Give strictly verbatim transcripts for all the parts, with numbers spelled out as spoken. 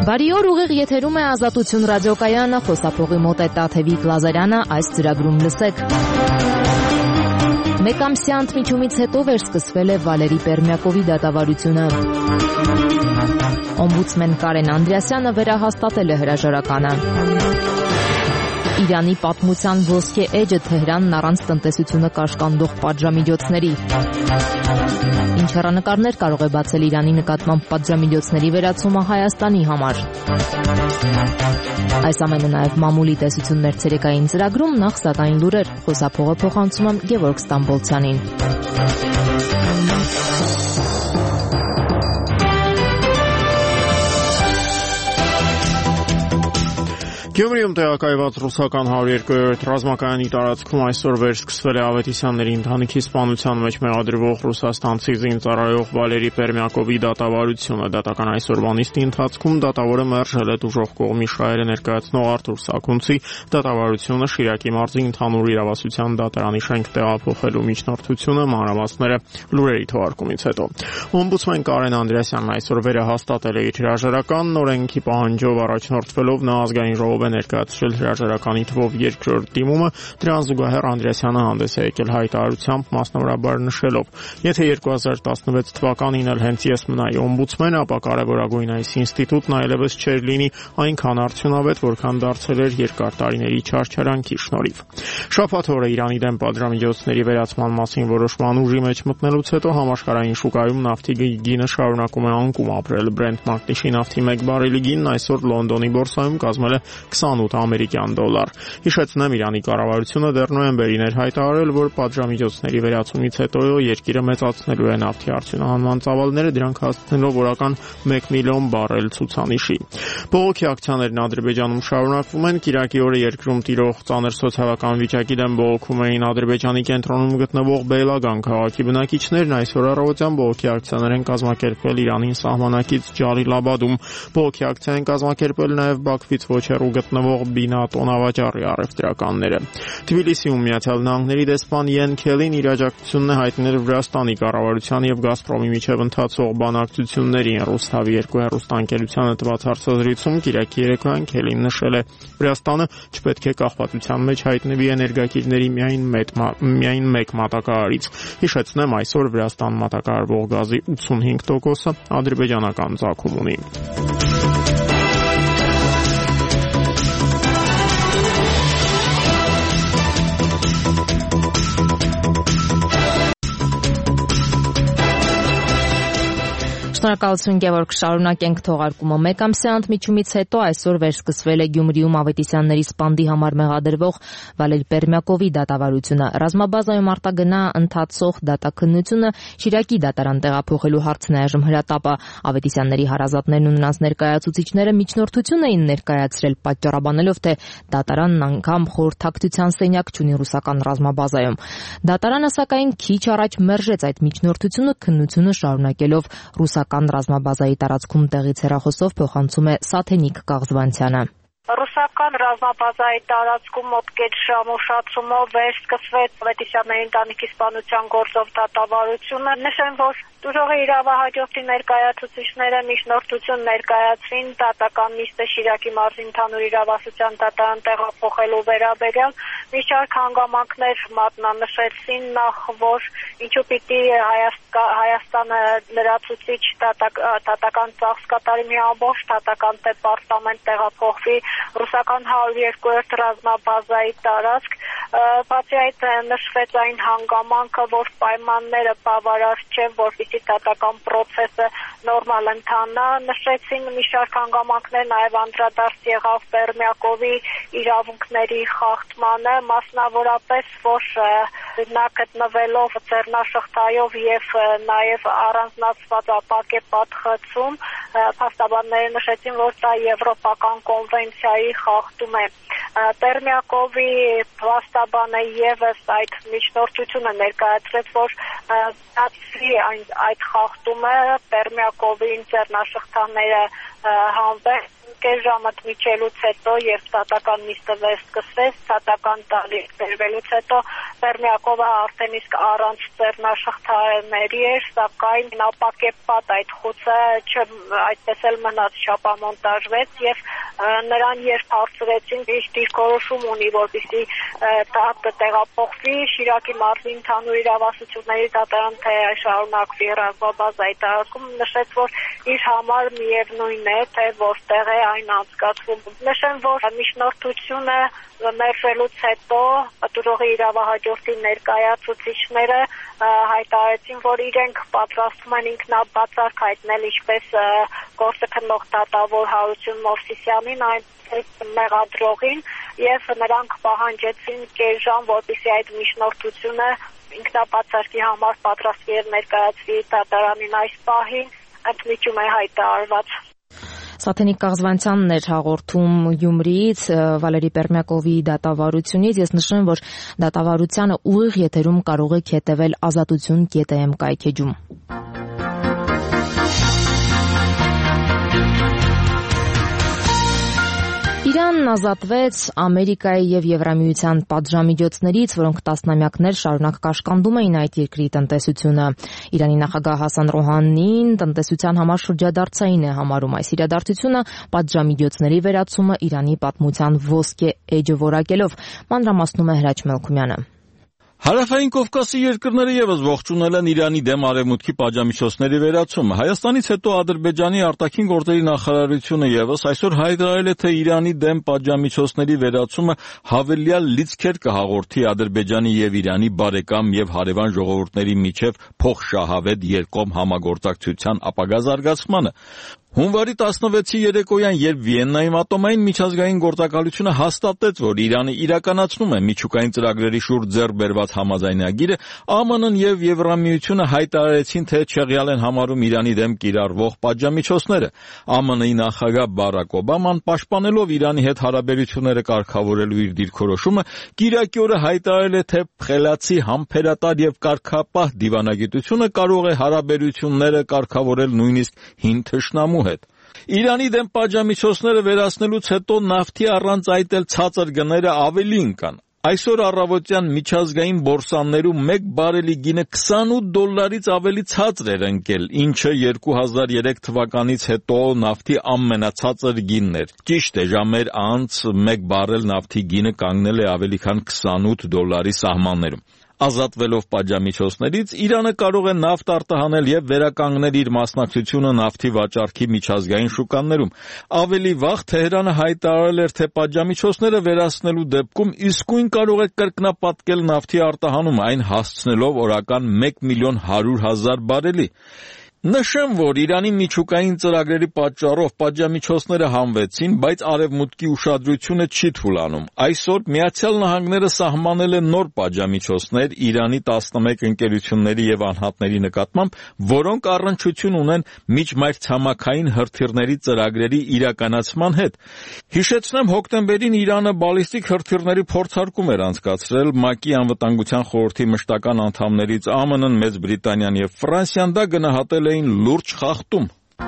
Բարի օր, ուղիղ եթերում է Ազատություն ռադիոկայանը, խոսափողի մոտ է Տաթևիկ Լազարյանը, այս ծրագրում լսեք։ Մեկամսյա ընդմիջումից հետո վերսկսվել է Վալերի Պերմյակովի դատավարությունը։ Օմբուդսմեն Կարեն Անդրեասյանը վերահաստատել է հրաժարականը։ Իրանի պատմության ոսկե էջը Թեհրանն առանց տնտեսությունը կաշկանդող պատժամիջոցների։ Ինչ հեռանկարներ կարող է բացել Իրանի նկատմամբ պատժամիջոցների վերացումը Հայաստանի համար։ Այս ամենը նաև մամուլի տեսություններ ցերեկային ծրագրում, նախ սակայն լուրեր, խոսափողը փոխանցում եմ Գևորգ Ստամբոլցյանին։ Գյումրիում տեղակայված ռուսական հարյուր երկու ռազմակայանի տարածքում այսօր վերսկսվել է Ավետիսյանների ընտանիքի սպանության մեջ մեղադրվող ռուսաստանցի զինծառայող Վալերի Պերմյակովի դատավարությունը։ Դատական այսօրվա նիստի ընթացքում դատավորը մերժել է տուժող կողմի շահերը ներկայացնող Արթուր Սաքունցի դատավարությունը Շիրակի մարզի ընդհանուր իրավասության դատարանի շենք տեղափոխելու միջնորդությունը, մանրամասները լուրերի թողարկումից հետո։ Օմբուդսմեն Կարեն Անդրեասյանն այսօր վերահաստատել է իր հրաժարականն, օրենքի պահանջով առաջնորդվելով նա ազգային ժողով ներկայացրել հրաժարականի թվով երկրորդ դիմումը, դրան զուգահեռ Անդրեասյանը հանդես է եկել հայտարարությամբ, մասնավորաբար նշելով. Եթե երկու հազար տասնվեց թվականին էլ հենց ես մնայի օմբուդսմեն, ապա կարևորագույն այս ինստիտուտն այլևս չէր լինի այնքան արդյունավետ, որքան դարձել էր երկար տարիների չարչարանքի շնորհիվ։ Շաբաթ օրը Իրանի դեմ պատժամիջոցների վերացման մասին որոշման ուժի մեջ մտնելուց հետո համաշխարհային շուկայում նավթի գինը շարունակում է անկում ապրել։ Brent մագնիսի նավթի մեկ բարելի գինն այսօր Լոնդոնի բորսայում կազմել է քսանութ ամերիկյան դոլար։ Հիշեցնեմ, Իրանի կառավարությունը դեռ նոյեմբերին էր հայտարարել, որ պատժամիջոցների վերացումից հետո երկիրը մեծացնելու է նավթի արդյունահանման ծավալները, դրանք հասցնելով օրական մեկ միլիոն բարել ցուցանիշի։ Բողոքի ակցիաներն Ադրբեջանում շարունակվում են։ Կիրակի օրը երկրում տիրող ծանր սոցիալական վիճակի դեմ բողոքում էին Ադրբեջանի կենտրոնում գտնվող Բեյլագան քաղաքի բնակիչներն։ Այսօր առավոտյան բողոքի ակցիաներ են կազմակերպվել Իրանին սահմանակից Ջալիլաբադում։ Բողոքի ակցիա են կազմակերպել նաև Բաքվից ոչ հեռու գտնվող Բինա տոնավաճառի առևտրականները։ Թբիլիսիում Միացյալ Նահանգների դեսպան Յեն Քելին իր աջակցությունն է հայտնել Վրաստանի կառավարության եւ Գազպրոմի միջև ընթացող բանակցություններին։ Ռուսթավի երկու հեռուստաընկերությանը տված հարցազրույցում Կիրակի երեկոյան Քելին նշել է. Վրաստանը չպետք է կախվածության մեջ հայտնվի էներգակիրների միայն միայն մեկ մատակարարից։ Հիշեցնեմ, այսօր Վրաստան մատակարարվող գազի ութսունհինգ տոկոսը ադրբեջանական ծագում ունի։ Շնորհակալություն Գևորգ, շարունակենք թողարկումը։ Մեկամսյա ընդմիջումից հետո այսօր վերսկսվել է Գյումրիում Ավետիսյանների սպանդի համար մեղադրվող Վալերի Պերմյակովի դատավարությունը։ Ռազմաբազայում արտագնա ընթացող դատաքննությունը Շիրակի դատարան տեղափոխելու հարցն է այժմ հրատապը։ Ավետիսյանների հարազատներն ու նրանց ներկայացուցիչները միջնորդություն էին ներկայացրել, պատճառաբանելով, թե դատարանն անգամ խորհրդակցության սենյակ չունի ռուսական ռազմաբազայում։ Դատարանը սակայն քիչ առաջ մերժեց այդ միջնորդությունը, քննությունը շարունակելով ռուսական ռազմաբազայի տարածքում տեղից հեռախոսով փոխանցում է Սաթենիկ Կաղզվանցյանը։ Ռուսական ռազմաբազայի տարածքում մոտ կես ժամ ուշացումով վերսկսվեց Ավետիսյանների ընտանիքի սպանության գործով դատավարությունը։ Նշեմ, որ տուժողի իրավահաջորդի ներկայացուցիչները միջնորդություն ներկայացրին դատական նիստը Շիրակի մարզի ընդհանուր իրավասության դատարան տեղափոխելու վերաբերյալ։ Մի շարք հանգամանքներ մատնանշեցին, նախ որ ինչու պիտի Հայաստանը լրացուցիչ դատական ծախս կատարի, մի ամբողջ դատական դեպարտամենտ տեղափոխվի ռուսական հարյուր երկու ռազմաբազայի տարածք։ Բացի այդ նշվեց այն հանգամանքը, որ պայմանները բավարար չեն, որպեսզի դատական process-ը նորմալ ընթանա։ Նշեցին մի շարք հանգամանքներ, նաև անդրադարձ եղավ Պերմյակովի իրավունքների խախտմանը, մասնավորապես, որ նա գտնվելով ձեռնաշղթայով եւ նաև առանձնացված ապակե պատխծում, փաստաբանները նշեցին, որ դա եվրոպական կոնվենցիայի խախտում է։ Պերմյակովի փաստաբանը եւս այդ միջնորդությունը ներկայացրեց, որ դատի այդ խախտումը Պերմյակովի ձեռնաշղթաները հանվեն, կես ժամը միջելուց հետո, երբ դատական նիստը վերսկսվեց, դատական տարիք բերվելուց հետո Պերմյակովը արդեն իսկ առանց ձեռնաշղթաների էր, սակայն ապակեպատ այդ խուցը այդպես էլ մնաց, չապամոնտաժվեց եւ նրան երբ հարցրեցին, ինչ դիրքորոշում ունի, որպեսզի դատը տեղափոխվի Շիրակի մարզի ընդհանուր իրավասությունների դատարան, թե շարունակվի ռազմաբազայի տարածքում, նշեց, որ իր համար միևնույն է, թե որտեղ է այն անցկացվում։ Նշեմ, որ միջնորդությունը մերժելուց հետո պատուրողի իրավահաջորդի ներկայացուցիչները հայտարարեցին, որ իրենք պատրաստվում են ինքնաբացարկ հայտնել ինչպես գործը քննող դատավոր Հարություն Մովսիսյանին, այնպես մեղադրողին, եւ նրանք պահանջեցին կես ժամ, որպեսզի այդ միջնորդությունը ինքնաբացարկի համար պատրաստվի եւ ներկայացվի դատարանին այս պահին, ընդմիջում է հայտարարված։ Սաթենիկ Կաղզվանցյանն էր հաղորդում Գյումրիից Վալերի Պերմյակովի դատավարությունից։ Ես նշեմ, որ դատավարությանը ուղիղ եթերում կարող եք հետևել ազատություն կետ է էմ կայքեջում։ Իրանն ազատվեց Ամերիկայի եւ Եվրամիության պատժամիջոցներից, որոնք տասնամյակներ շարունակ կաշկանդում էին այդ երկրի տնտեսությունը։ Իրանի նախագահ Հասան Ռոհանին տնտեսության համար շրջադարձային է համարում այս իրադարձությունը պատժամիջոցների վերացումը Իրանի պատմության ոսկե էջը որակելով։ Մանրամասնում է Հրաչ Մելքումյանը։ Հարավային Կովկասի երկրները եւս ողջունել են Իրանի դեմ արևմուտքի պատժամիջոցների վերացումը։ Հայաստանից հետո Ադրբեջանի արտաքին գործերի նախարարությունը եւս այսօր հայտարարել է, թե Իրանի դեմ պատժամիջոցների վերացումը հավելյալ լիցքեր կհաղորդի Ադրբեջանի եւ Իրանի բարեկամ եւ հարևան ժողովուրդների միջև փոխշահավետ երկկողմ համագործակցության ապագա զարգացմանը։ Հունվարի տասնվեցի երեկոյան, երբ Վիեննայում ատոմային միջազգային գործակալությունը հաստատեց, որ Իրանը իրականացնում է միջուկային ծրագրերի շուրջ ձեռք բերված համաձայնագիրը, ԱՄՆ-ն եւ Եվրամիությունը հայտարարեցին, թե չեղյալ են համարում Իրանի դեմ կիրառվող պատժամիջոցները։ ԱՄՆ-ի նախագահ Բարակ Օբաման, պաշտպանելով Իրանի հետ հարաբերությունները կարգավորելու իր դիրքորոշումը, կիրակի օրը հայտարարել է, թե խելացի, համբերատար եւ կարգապահ դիվանագիտությունը կարող է հարաբերությունները կարգավորել նույնիսկ հին թշնամու հետ։ Իրանի դեմ պատժամիջոցները վերացնելուց հետո նավթի առանց այդ էլ ցածր գները ավելի ընկան։ Այսօր առավոտյան միջազգային բորսաներում մեկ բարելի գինը քսանութ դոլարից ավելի ցածր էր ընկել, ինչը երկու հազար երեք թվականից հետո նավթի ամենացածր գինն էր։ Ճիշտ է, ժամեր անց մեկ բարել նավթի գինը կանգնել է ավելի քան քսանութ դոլարի սահմաններում։ Ազատվելով պատժամիջոցներից Իրանը կարող է նավթ արտահանել եւ վերականգնել իր մասնակցությունը նավթի վաճառքի միջազգային շուկաներում։ Ավելի վաղ Թեհրանը հայտարարել էր, թե պատժամիջոցները վերացնելու դեպքում իսկույն կարող է կրկնապատկել նավթի արտահանումը, այն հասցնելով օրական մեկ միլիոն հարյուր հազար բարելի։ Նշեմ, որ Իրանի միջուկային ծրագրերի պատճառով պատժամիջոցները հանվեցին, բայց արևմուտքի ուշադրությունը չի թուլանում։ Այսօր Միացյալ Նահանգները սահմանել է նոր պատժամիջոցներ Իրանի տասնմեկ ընկերությունների եւ անհատների նկատմամբ, որոնք առնչություն ունեն միջմայրցամաքային հրթիռների ծրագրերի իրականացման հետ։ Հիշեցնեմ, հոկտեմբերին Իրանը բալիստիկ հրթիռների փորձարկում էր անցկացրել ՄԱԿ-ի անվտանգության խորհրդի մշտական անդամներից ԱՄՆ-ն, Մեծ Բրիտանիան եւ Ֆրանսիան դա գնահատել էին լուրջ խախտում։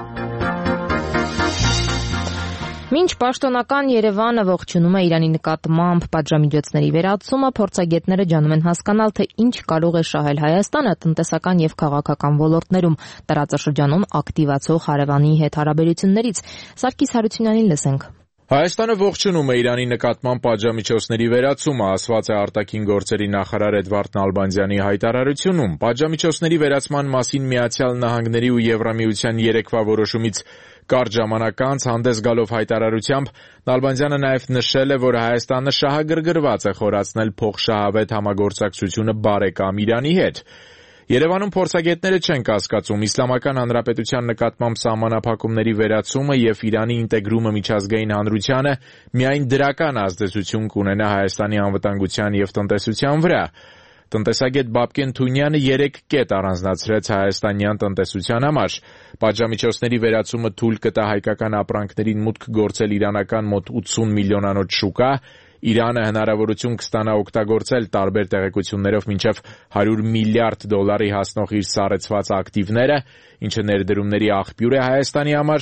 Մինչ պաշտոնական Երևանը ողջունում է Իրանի նկատմամբ պատժամիջոցների վերացումը, փորձագետները ջանում են հասկանալ, թե ինչ կարող է շահել Հայաստանը տնտեսական եւ քաղաքական ոլորտներում տարածաշրջանում ակտիվացող հարևանի հետ հարաբերություններից։ Սարգիս Հարությունյանին լսենք։ Հայաստանը ողջունում է Իրանի նկատմամբ պատժամիջոցների վերացումը, ասված է արտաքին գործերի նախարար Էդվարդ Նալբանդյանի հայտարարությունում։ Պատժամիջոցների վերացման մասին Միացյալ Նահանգների ու Եվրամիության երեկվա որոշումից կարճ ժամանակ անց հանդես գալով հայտարարությամբ Նալբանդյանը նաև նշել է, որ Հայաստանը շահագրգռված է խորացնել փոխշահավետ համագործակցությունը բարեկամ Իրանի հետ։ Երևանում փորձագետները չեն կասկածում Իսլամական Հանրապետության նկատմամբ սահմանափակումների վերացումը եւ Իրանի ինտեգրումը միջազգային հանրությանը միայն դրական ազդեցություն կունենա Հայաստանի անվտանգության եւ տնտեսության վրա։ Տնտեսագետ Բաբկեն Թունյանը երեք կետ առանձնացրեց հայաստանյան տնտեսության համար։ Պատժամիջոցների վերացումը թույլ կտա հայկական ապրանքներին մուտք գործել իրանական մոտ ութսուն միլիոնանոց շուկա, Իրանը հնարավորություն կստանա օգտագործել տարբեր տեղեկություններով մինչև հարյուր միլիարդ դոլարի հասնող իր սառեցված ակտիվները, ինչը ներդրումների աղբյուր է Հայաստանի համար,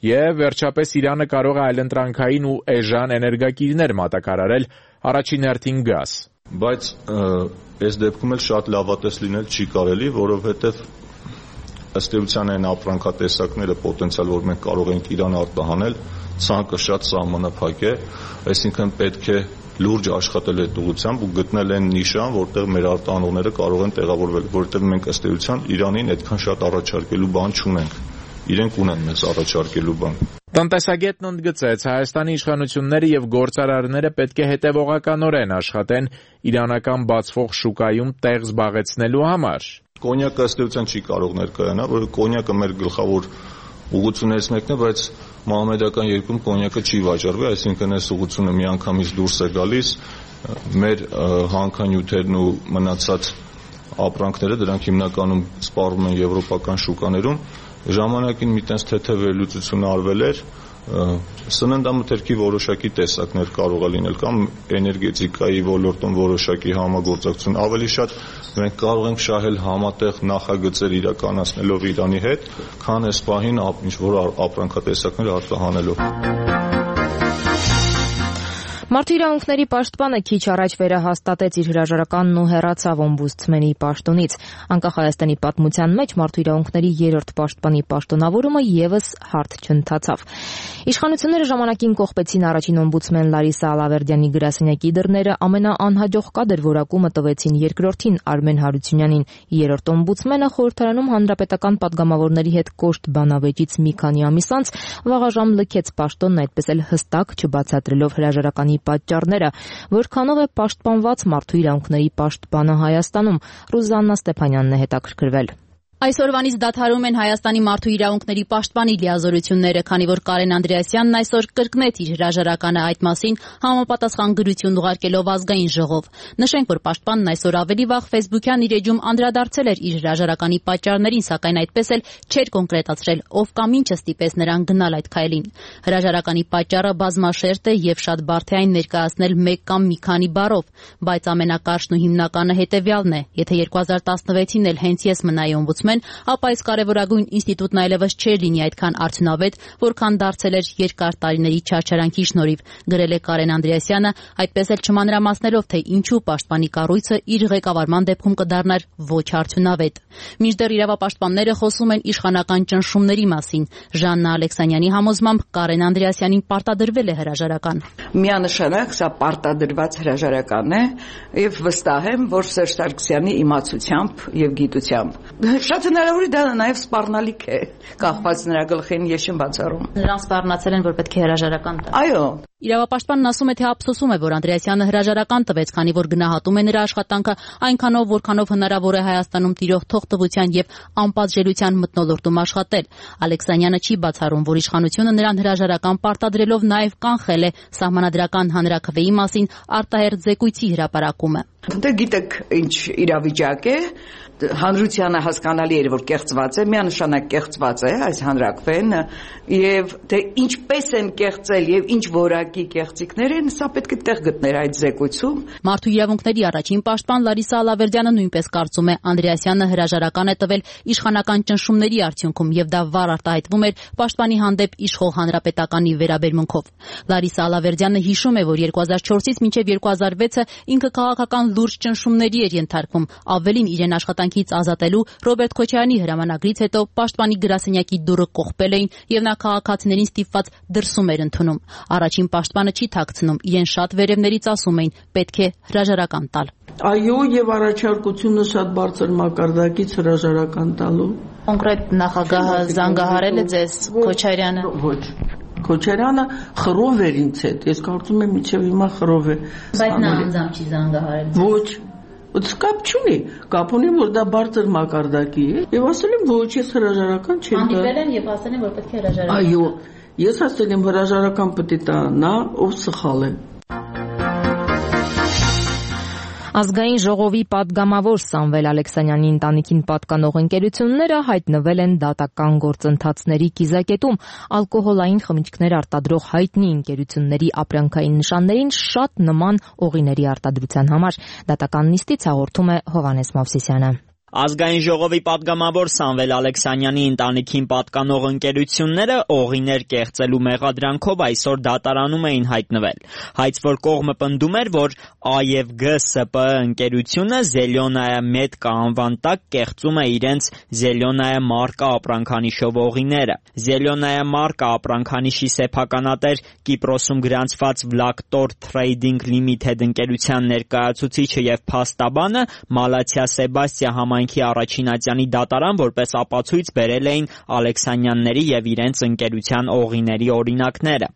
Եվ վերջապես Իրանը կարող է այլընտրանքային ու էժան էներգակիրներ մատակարարել, առաջին հերթին գազ։ Բայց այս դեպքում էլ շատ լավատես լինել չի կարելի, որովհետև ըստ էության այն ապրանքատեսակները պոտենցիալ, որ մենք կարող ենք Իրան արտահանել, ցանկը շատ սահմանափակ է, այսինքն պետք է լուրջ աշխատել այդ ուղղությամբ ու գտնել այն նիշան, որտեղ մեր արտահանողները կարող են տեղավորվել, որովհետև մենք ըստ էության Իրանին այդքան շատ առաջարկելու բան չունենք։ Իրենք ունեն մեզ առաջարկելու բան։ Տնտեսագետն ընդգծեց, Հայաստանի իշխանությունները եւ գործարարները պետք է հետեւողականորեն աշխատեն իրանական բացվող շուկայում տեղ զբաղեցնելու համար։ Կոնյակը ըստ էության չի կարող ներկայանալ, որը կոնյակը մեր գլխավոր ուղղություններից մեկն է, բայց մահմեդական երկրում կոնյակը չի վաճառվի, այսինքն այս ուղղությունը միանգամից դուրս է գալիս, մեր հանքանյութերն ու մնացած ապրանքները դրանք հիմնականում սպառվում են եվրոպական շուկաներում, ժամանակին մի տես թեթև վերլուծություն արվել էր, սննդամթերքի որոշակի տեսակներ կարող է լինել կամ էներգետիկայի ոլորտում որոշակի համագործակցություն, ավելի շատ մենք կարող ենք շահել համատեղ նախագծեր իրականացնելով Իրանի հետ, քան այս պահին ինչ որ ապրանքատեսակներ արտահանելով։ Մարդու իրավունքների պաշտպանը քիչ առաջ վերահաստատեց իր հրաժարականն ու հեռացավ օմբուդսմենի պաշտոնից։ Անկախ Հայաստանի պատմության մեջ մարդու իրավունքների երրորդ պաշտպանի պաշտոնավորումը եւս հարթ չընթացավ։ Իշխանությունները ժամանակին կողպեցին առաջին օմբուդսմեն Լարիսա Ալավերդյանի գրասենյակի դռները, ամենաանհաջող կադր որակումը տվեցին երկրորդին Արմեն Հարությունյանին։ Երրորդ օմբուդսմենը խորհրդարանում հանրապետական պատգամավորների հետ կոշտ բանավեճից մի քանի ամիս անց վաղաժամ լքեց պաշտոնն, այդպես էլ հստակ չբացատրելով հրաժարականի պատճառները, որքանով է պաշտպանված մարդու իրավունքների պաշտպանը Հայաստանում։ Ռուզաննա Ստեփանյանն է հետաքրքրվել։ Այսօրվանից դադարում են Հայաստանի մարդու իրավունքների պաշտպանի լիազորությունները, քանի որ Կարեն Անդրեասյանն այսօր կրկնեց իր հրաժարականը այդ մասին համապատասխան գրություն ուղարկելով ազգային ժողով։ Նշենք, որ պաշտպանն այսօր ավելի վաղ Facebook-յան իր էջում անդրադարձել էր իր հրաժարականի պատճառներին, սակայն այդպես էլ չէր կոնկրետացրել, ով կամ ինչը ստիպեց նրան գնալ այդ քայլին։ Հրաժարականի պատճառը բազմաշերտ է եւ շատ բարդ է այն ներկայացնել մեկ կամ մի քանի բառով, բայց ամենակարճն ու հիմնականը հետեւյալն է. եթե երկու հազար տասնվեցին էլ հենց ես մնայի օմբուդսմեն, ապա այս կարևորագույն ինստիտուտն այլևս չէր լինի այդքան արդյունավետ, որքան դարձել էր երկար տարիների չարչարանքի շնորհիվ, գրել է Կարեն Անդրեասյանը, այդպես էլ չմանրամասնելով, թե ինչու պաշտպանի կառույցը իր ղեկավարման դեպքում կդառնար ոչ արդյունավետ։ Մինչդեռ իրավապաշտպանները խոսում են իշխանական ճնշումների մասին։ Ժաննա Ալեքսանյանի համոզմամբ Կարեն Անդրեասյանին պարտադրվել է հրաժարական։ Միանշանակ սա պարտադրված հրաժարական է եւ վստահ եմ, որ Սերժ Սարգսյանի իմացությամբ եւ գիտությամբ։ Շատ հնարավոր է դա նաև սպառնալիք է, կախված նրա գլխին ես չեմ բացառում։ Նրան սպառնացել են, որ պետք է հրաժարական տա։ Այո։ Իրավապաշտպանն ասում է, թե ափսոսում է, որ Անդրեասյանը հրաժարական տվեց, քանի որ գնահատում է նրա աշխատանքը այնքանով, որքանով հնարավոր է Հայաստանում տիրող թողտվության եւ անպատժելիության մթնոլորտում աշխատել։ Ալեքսանյանը չի բացառում, որ իշխանությունը նրան հրաժարական պարտադրելով նաև կանխել է սահմանադրական հանրաքվեի մասին արտահերթ զեկույցի հրապարակումը։ Դե գիտեք ինչ իրավիճակ է, հանրությանը հասկանալի էր, որ կեղծված է, միանշանակ կեղծված է այս հանրաքվեն եւ թե ինչպես են կեղծել եւ ինչ որակի կեղծիքներ են, սա պետք է տեղ գտներ այդ զեկույցում։ Մարդու իրավունքների առաջին պաշտպան Լարիսա Ալավերդյանը նույնպես կարծում է, Անդրեասյանը հրաժարական է տվել իշխանական ճնշումների արդյունքում եւ դա վառ արտահայտվում էր պաշտպանի հանդեպ իշխող հանրապետականի վերաբերմունքով։ Լարիսա Ալավերդյանը հիշում է, որ երկու հազար չորսից մինչև երկու հազար վեցը ինքը քաղաքական լուրջ ճնշումների էր ենթարկվում, ավելին իրեն աշխատանքից ազատելու Ռոբերտ Քոչարյանի հրամանագրից հետո պաշտպանի գրասենյակի դուռը կողպել էին եւ նա քաղաքացիներին ստիպված դրսում էր ընդունում։ Առաջին պաշտպանը չի թաքցնում, իրեն շատ վերևներից ասում էին պետք է հրաժարական տալ։ Այո, եւ առաջարկությունը շատ բարձր մակարդակից հրաժարական տալու։ Կոնկրետ նախագահը զանգահարել է ձեզ Քոչարյանը։ Ոչ։ Քոչարյանը խռով էր ինձ հետ, ես կարծում եմ մինչև հիմա խռով է։ Բայց նա անձամբ չի զանգահարել։ Ոչ։ Կապ չունի, կապ ունի, որ դա բարձր մակարդակի է, եւ ասել եմ ոչ, ես հրաժարական չեմ տա։ Հանդիպել են եւ ասել են, որ պետք է հրաժարական։ Այո, ես ասել եմ հրաժարական պետք է տա նա, ով սխալ է։ Ազգային ժողովի պատգամավոր Սամվել Ալեքսանյանի ընտանիքին պատկանող ընկերությունները հայտնվել են դատական գործընթացների կիզակետում։ Ալկոհոլային խմիչքներ արտադրող հայտնի ընկերությունների ապրանքային նշաններին շատ նման օղիների արտադրության համար։ Դատական նիստից հաղորդում է Հովհաննես Մովսիսյանը։ Ազգային ժողովի պատգամավոր Սամվել Ալեքսանյանի ընտանիքին պատկանող ընկերությունները օղիներ կեղծելու մեղադրանքով այսօր դատարանում էին հայտնվել։ Հայցվոր կողմը պնդում էր, որ Ա և Գ С Պ ընկերությունը Զելյոնայա Մեդկա անվան տակ կեղծում է իրենց Զելյոնայա մարկա ապրանքանիշով օղիները։ Զելյոնայա մարկա ապրանքանիշի սեփականատեր Կիպրոսում գրանցված Vlaktor Trading Limited ընկերության ներկայացուցիչը և փաստաբանը Մալաթիա Սեբաստիա համայնքի առաջին ատյանի դատարան որպես ապացույց բերել էին Ալեքսանյանների և իրենց ընկերության օղիների օրինակները։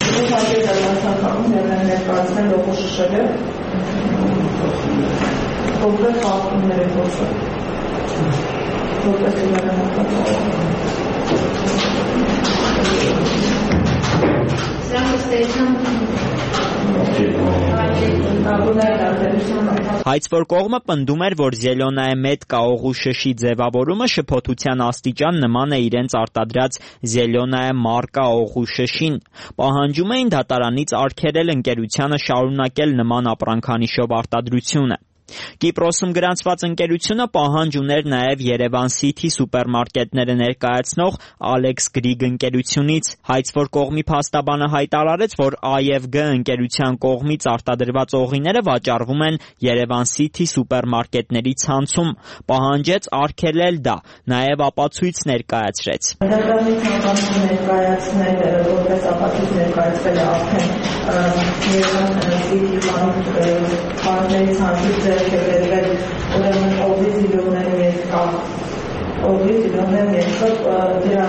Հայցվոր կողմը պնդում էր, որ Զելյոնայա Մեդկա օղու շշի ձևավորումը շփոթության աստիճան նման է իրենց արտադրած Զելյոնայա մարկա օղու շշին։ Պահանջում էին դատարանից արգելել ընկերությանը շարունակել նման ապրանքանիշով արտադրությունը։ Կիպրոսում գրանցված ընկերությունը պահանջ ուներ նաև Երևան City սուպերմարկետները ներկայացնող Alex Greek ընկերությունից։ Հայցվոր կողմի փաստաբանը հայտարարեց, որ Ա և Գ ընկերության կողմից արտադրված օղիները վաճառվում են Երևան City սուպերմարկետների ցանցում։ Պահանջեց արգելել դա, նաև ապացույց ներկայացրեց։ Ներկայացնել որպես ապացույց ներկայացվել է արդեն Երևան City բանկերի ցանցից ուրեմն օղի զիլյոններ երկա օղի զիլյոններ երկա դրա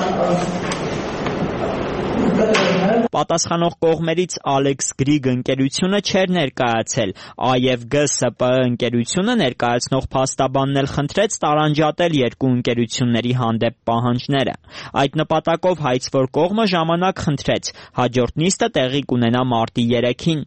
Պատասխանող կողմերից Alex Greek ընկերությունը չէր ներկայացել։ Ա և Գ С Պ ընկերությունը ներկայացնող փաստաբանն էլ խնդրեց տարանջատել երկու ընկերությունների հանդեպ պահանջները։ Այդ նպատակով հայցվոր կողմը ժամանակ խնդրեց։ Հաջորդ նիստը տեղի կունենա մարտի երեքին։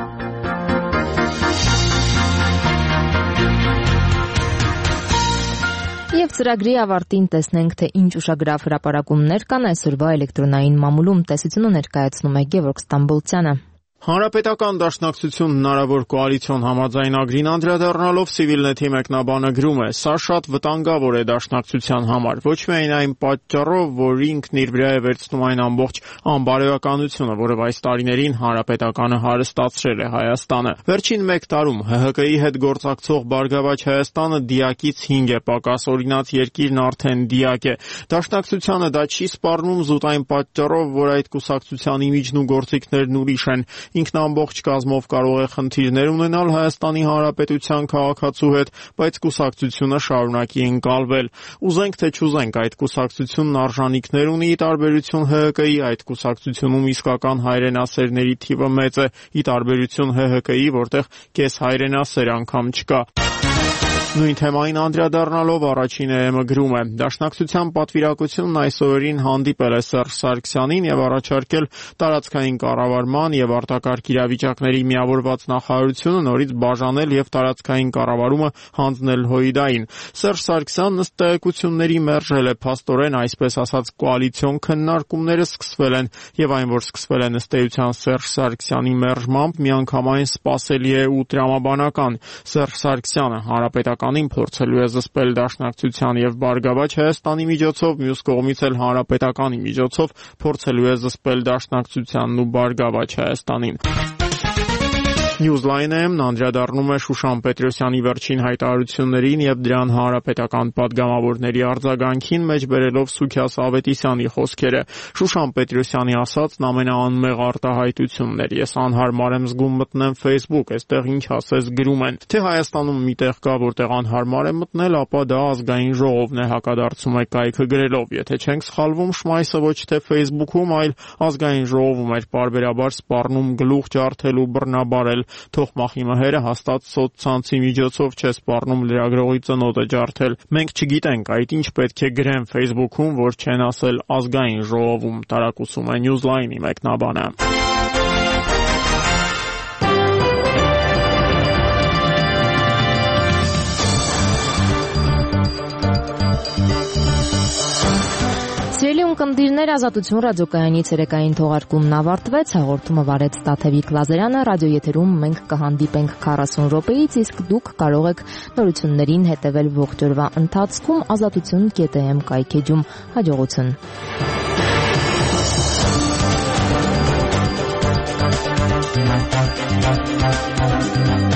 Եվ ծրագրի ավարտին տեսնենք, թե ինչ ուշագրավ հրապարակումներ կան այսօրվա էլեկտրոնային մամուլում։ Տեսությունը ներկայացնում է Գևորգ Ստամբոլցյանը։ Հանրապետական դաշնակցություն հնարավոր կոալիցիոն համաձայնագրին անդրադառնալով Civilnet-ի մեկնաբանը գրում է. «Սա շատ վտանգավոր է դաշնակցության համար, ոչ միայն այն պատճառով, որ ինքն իր վրա է վերցնում այն ամբողջ անբարոյականությունը, որով այս տարիներին Հանրապետականը հարստացրել է Հայաստանը։ Վերջին մեկ տարում Հ Հ Կ-ի հետ գործակցող Բարգավաճ Հայաստանը դիակից հինգ է պակաս, օրինաց երկիրն արդեն դիակ է։ Դաշնակցությանը դա չի սպառնում զուտ այն պատճառով, որ այդ կուսակցության իմիջն ու գործիքներն ուրիշ են։ Ինքն ամբողջ կազմով կարող է խնդիրներ ունենալ Հայաստանի Հանրապետության քաղաքացու հետ, բայց կուսակցությունը շարունակի ընկալվել։ Ուզենք թե չուզենք, այդ կուսակցությունն արժանինքներ ունի, ի տարբերություն Հ Հ Կ-ի, այդ կուսակցությունում իսկական հայրենասերների թիվը մեծ է, ի տարբերություն Հ Հ Կ-ի, որտեղ կես հայրենասեր անգամ չկա։ Նույն թեմային անդրադառնալով առաջին Է Էմ-ը գրում է. Դաշնակցության պատվիրակությունն այս օրերին հանդիպել է Սերժ Սարգսյանին եւ առաջարկել տարածքային կառավարման եւ արտակարգ իրավիճակների միավորված նախարարությունը նորից բաժանել եւ տարածքային կառավարումը հանձնել ՀՅԴ-ին։ Սերժ Սարգսյանն ըստ տեղեկությունների մերժել է փաստորեն, այսպես ասած, կոալիցիոն քննարկումները սկսվել են եւ այն, որ սկսվել են ըստ էության Սերժ Սարգսյանի մերժմամբ, միանգամայն սպասելի է ու տրամաբանական։ Սերժ Սարգսյանը հանրապետական Կանին փորձելու է զսպել դաշնակցության եւ Բարգավաճ Հայաստանի միջոցով, մյուս կողմից էլ Հանրապետականի միջոցով փորձելու է զսպել դաշնակցությանն ու Բարգավաճ Հայաստանին։ Newsline-ը անդրադառնում է Շուշան Պետրոսյանի վերջին հայտարարություններին եւ դրան հանրապետական падգամավորների արձագանքին, մեջբերելով Սուքիաս Ավետիսյանի խոսքերը։ Շուշան Պետրոսյանի ասածն ամենաանմեղ արտահայտությունն էր։ Ես անհարմար եմ զգում մտնեմ Facebook, այստեղ ինչ ասես գրում են։ Թե Հայաստանում մի տեղ կա, որտեղ անհարմար է մտնել, ապա դա ազգային ժողովն է, հակադարձում է կայքը գրելով։ Եթե չենք սխալվում, Շմայսը ոչ թե Facebook-ում, այլ ազգային ժողովում էր պարբերաբար սպառնում գլուխ ջարդել ու բռնաբարել։ Թողմախի մհերը հաստատ սոցցանցի միջոցով չէ սպառնում լրագրողի ծնոտը ջարդել։ Մենք չգիտենք այդ ինչ պետք է գրեն Facebook-ում, որ չեն ասել ազգային ժողովում, տարակուսում է Newsline-ի մեկնաբանը։ Սիրելի Ունկնդիրներ, Ազատություն ռադիոկայանի ցերեկային թողարկումն ավարտվեց, հաղորդումը վարեց Տաթևիկ Լազարյանը, ռադիոեթերում մենք կհանդիպենք քառասուն րոպեից, իսկ դուք կարող եք նորություններին հետևել ողջ օրվա ընթացքում ազատություն կետ է էմ կայքեջում։ Հաջողություն։